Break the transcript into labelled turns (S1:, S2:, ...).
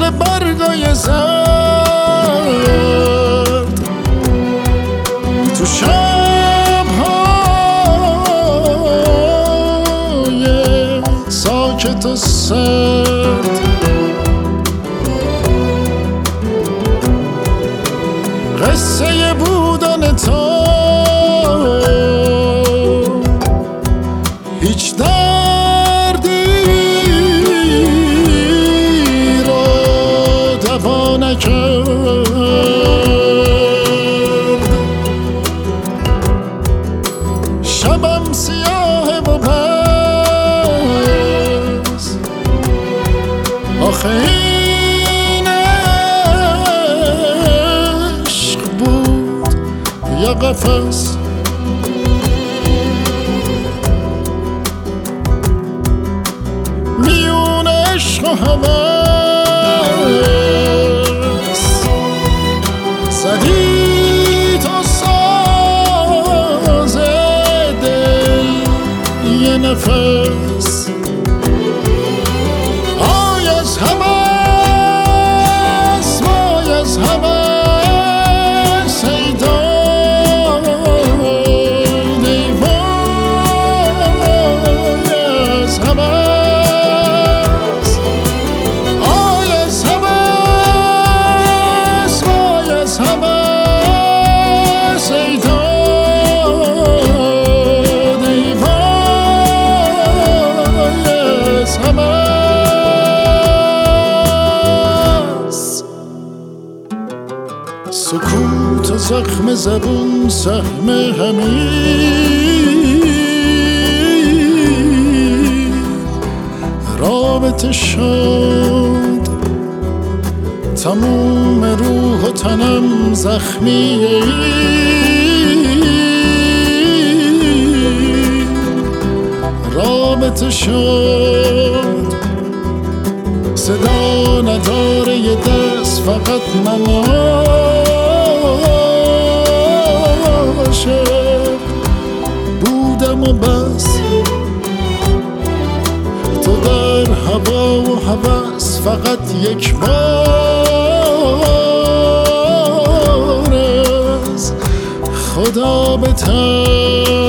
S1: مثل برگای زرد تو شب‌های ساکت و سرد. قصه بودن تو هیچ دردی رو دوا نکرد. شبم سیاه و بس آخه این عشق بود یا قفس. میون عشق و هوس زدی تو ساز دل یه نفس. آی از هوس وای از هوس ای داد ای وای از هوس. آی از هوس وای از هوس ای داد ای وای از هوس. سکوت و زخم زبون سهم همین رابطه شد. تموم روح و تنم زخمیه رابطه شد. صدا نداره یه دست فقط عاشق بودم و بس. تو در هوا و هوس فقط یک بار از خدا بتر.